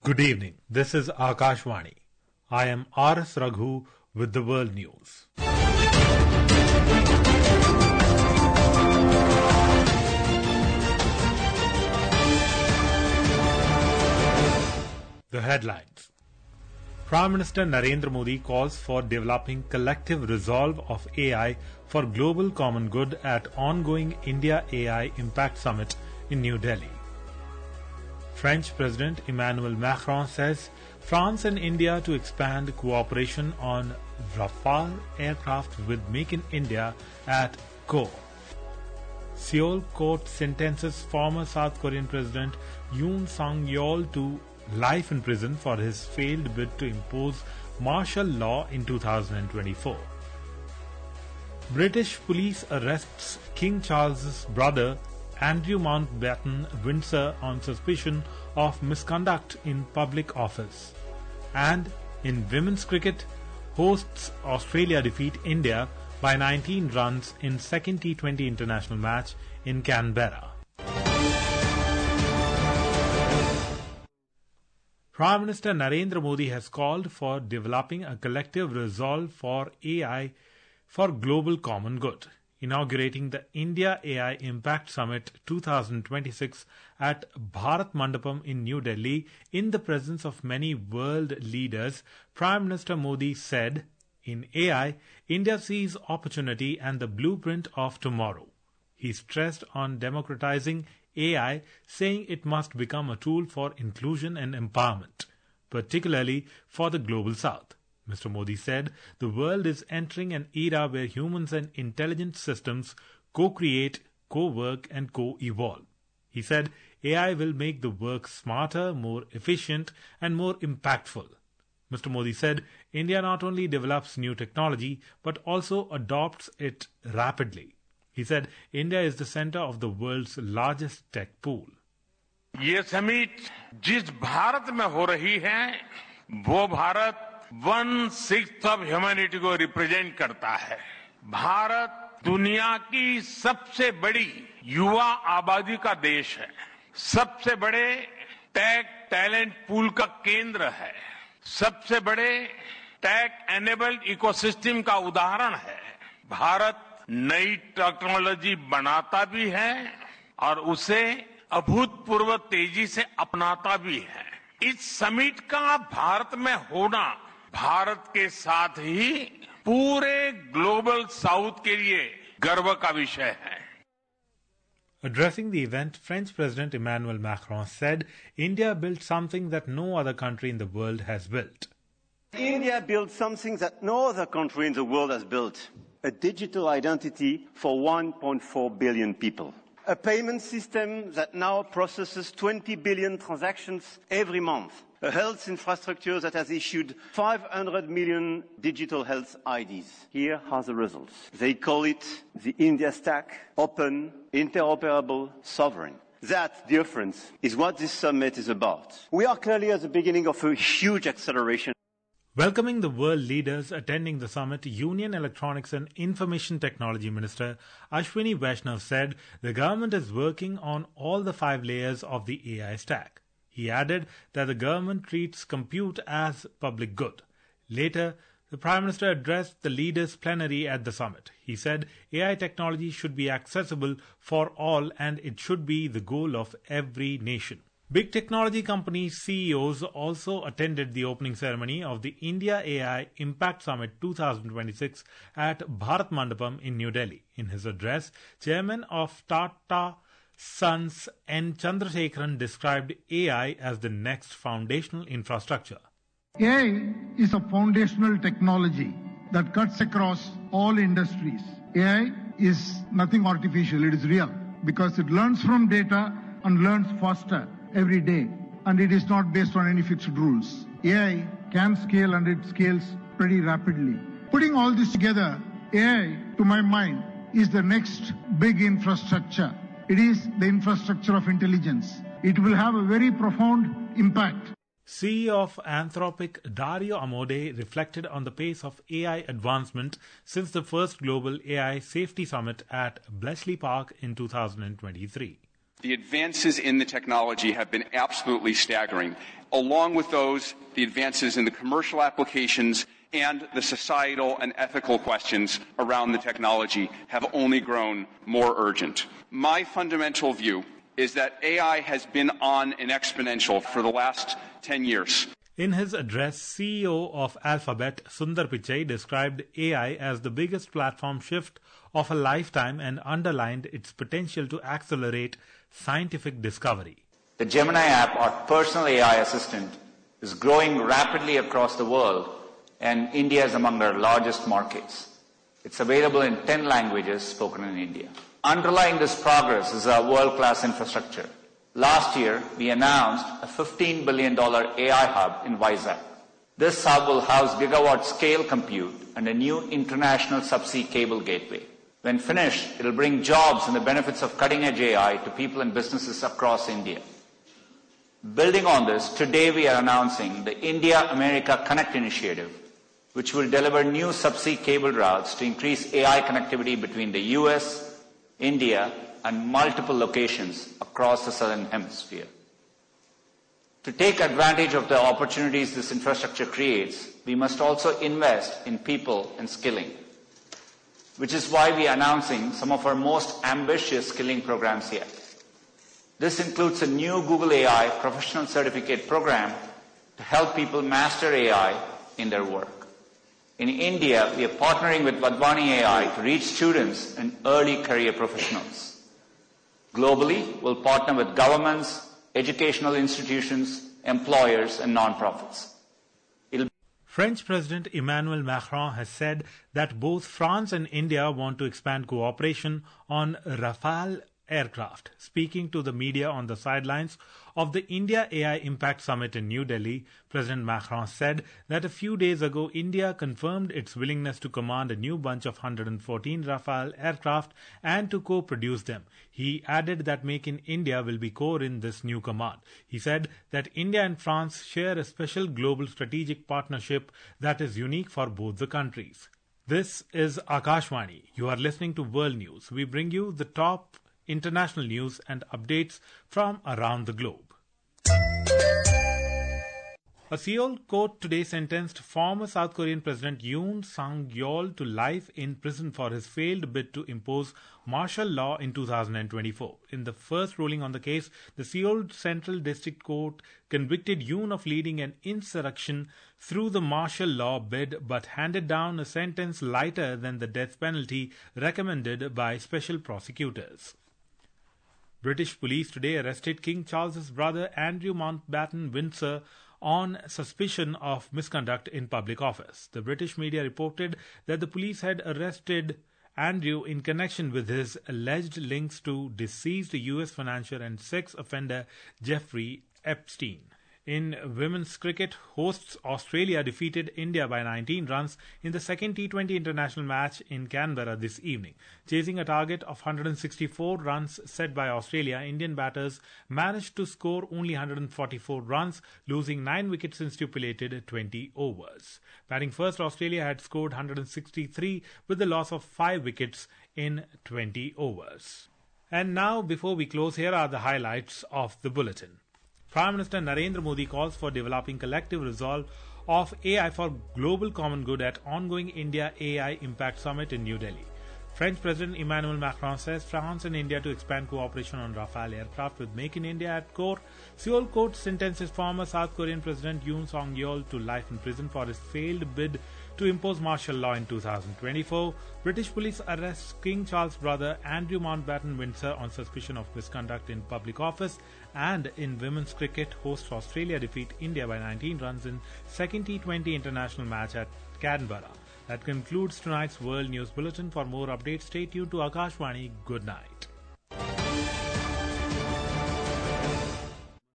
Good evening. This is Akashvani. I am R.S. Raghu with the World News. The headlines. Prime Minister Narendra Modi calls for developing collective resolve of AI for global common good at ongoing India AI Impact Summit in New Delhi. French President Emmanuel Macron says France and India to expand cooperation on Rafale aircraft with Make in India at core. Seoul court sentences former South Korean President Yoon Suk-yeol to life in prison for his failed bid to impose martial law in 2024. British police arrests King Charles's brother Andrew Mountbatten Windsor on suspicion of misconduct in public office. And in women's cricket, hosts Australia defeat India by 19 runs in second T20 international match in Canberra. Prime Minister Narendra Modi has called for developing a collective resolve for AI for global common good, inaugurating the India AI Impact Summit 2026 at Bharat Mandapam in New Delhi in the presence of many world leaders. Prime Minister Modi said, "In AI, India sees opportunity and the blueprint of tomorrow." He stressed on democratizing AI, saying it must become a tool for inclusion and empowerment, particularly for the global south. Mr. Modi said the world is entering an era where humans and intelligent systems co-create, co-work and co-evolve. He said AI will make the work smarter, more efficient and more impactful. Mr. Modi said India not only develops new technology but also adopts it rapidly. He said India is the center of the world's largest tech pool. ये summit जिस भारत में हो रही है वो Bharat 1/6 of humanity को represent करता है। भारत दुनिया की सबसे बड़ी युवा आबादी का देश है, सबसे बड़े टेक टैलेंट पूल का केंद्र है, सबसे बड़े टेक एनेबल्ड इकोसिस्टम का उदाहरण है। भारत नई टेक्नोलॉजी बनाता भी है और उसे अभूतपूर्व तेजी से अपनाता भी है। इस समिट का भारत में होना भारत के साथ ही पूरे ग्लोबल साउथ के लिए गर्व का विषय है। Addressing the event, French President Emmanuel Macron said India built something that no other country in the world has built. India built something that no other country in the world has built. A digital identity for 1.4 billion people. A payment system that now processes 20 billion transactions every month. A health infrastructure that has issued 500 million digital health IDs. Here are the results. They call it the India Stack, open, interoperable, sovereign. That difference is what this summit is about. We are clearly at the beginning of a huge acceleration. Welcoming the world leaders attending the summit, Union Electronics and Information Technology Minister Ashwini Vaishnaw said the government is working on all the 5 layers of the AI stack. He added that the government treats compute as public good. Later, the Prime Minister addressed the leaders' plenary at the summit. He said AI technology should be accessible for all and it should be the goal of every nation. Big technology company CEOs also attended the opening ceremony of the India AI Impact Summit 2026 at Bharat Mandapam in New Delhi. In his address, Chairman of Tata Sons N. Chandrasekaran described AI as the next foundational infrastructure. AI is a foundational technology that cuts across all industries. AI is nothing artificial, it is real because it learns from data and learns faster every day, and it is not based on any fixed rules. AI can scale and it scales pretty rapidly. Putting all this together, AI, to my mind, is the next big infrastructure. It is the infrastructure of intelligence. It will have a very profound impact. CEO of Anthropic Dario Amodei reflected on the pace of AI advancement since the first global AI safety summit at Bletchley Park in 2023. The advances in the technology have been absolutely staggering. Along with those, the advances in the commercial applications and the societal and ethical questions around the technology have only grown more urgent. My fundamental view is that AI has been on an exponential for the last 10 years. In his address, CEO of Alphabet, Sundar Pichai, described AI as the biggest platform shift of a lifetime and underlined its potential to accelerate scientific discovery. The Gemini app, our personal AI assistant, is growing rapidly across the world, and India is among our largest markets. It's available in 10 languages spoken in India. Underlying this progress is our world-class infrastructure. Last year, we announced a $15 billion AI hub in Vizag. This hub will house gigawatt-scale compute and a new international subsea cable gateway. When finished, it will bring jobs and the benefits of cutting-edge AI to people and businesses across India. Building on this, today we are announcing the India-America Connect initiative, which will deliver new subsea cable routes to increase AI connectivity between the US, India, and multiple locations across the Southern Hemisphere. To take advantage of the opportunities this infrastructure creates, we must also invest in people and skilling, which is why we are announcing some of our most ambitious skilling programs yet. This includes a new Google AI professional certificate program to help people master AI in their work. In India, we are partnering with Vadvani AI to reach students and early career professionals. Globally, we'll partner with governments, educational institutions, employers, and nonprofits. French President Emmanuel Macron has said that both France and India want to expand cooperation on Rafale aircraft. Speaking to the media on the sidelines of the India AI Impact Summit in New Delhi, President Macron said that a few days ago India confirmed its willingness to command a new bunch of 114 Rafale aircraft and to co-produce them. He added that Make in India will be core in this new command. He said that India and France share a special global strategic partnership that is unique for both the countries. This is Akashvani. You are listening to World News. We bring you the top international news and updates from around the globe. A Seoul court today sentenced former South Korean President Yoon Suk-yeol to life in prison for his failed bid to impose martial law in 2024. In the first ruling on the case, the Seoul Central District Court convicted Yoon of leading an insurrection through the martial law bid but handed down a sentence lighter than the death penalty recommended by special prosecutors. British police today arrested King Charles's brother Andrew Mountbatten Windsor on suspicion of misconduct in public office. The British media reported that the police had arrested Andrew in connection with his alleged links to deceased US financier and sex offender Jeffrey Epstein. In women's cricket, hosts Australia defeated India by 19 runs in the second T20 international match in Canberra this evening. Chasing a target of 164 runs set by Australia, Indian batters managed to score only 144 runs, losing 9 wickets in stipulated 20 overs. Batting first, Australia had scored 163 with the loss of 5 wickets in 20 overs. And now, before we close, here are the highlights of the bulletin. Prime Minister Narendra Modi calls for developing collective resolve of AI for global common good at ongoing India AI Impact Summit in New Delhi. French President Emmanuel Macron says France and India to expand cooperation on Rafale aircraft with Make in India at core. Seoul court sentences former South Korean President Yoon Suk-yeol to life in prison for his failed bid to impose martial law in 2024. British police arrests King Charles' brother Andrew Mountbatten Windsor on suspicion of misconduct in public office. And in women's cricket, hosts Australia defeat India by 19 runs in second T20 international match at Canberra. That concludes tonight's World News Bulletin. For more updates, stay tuned to Akashvani. Good night.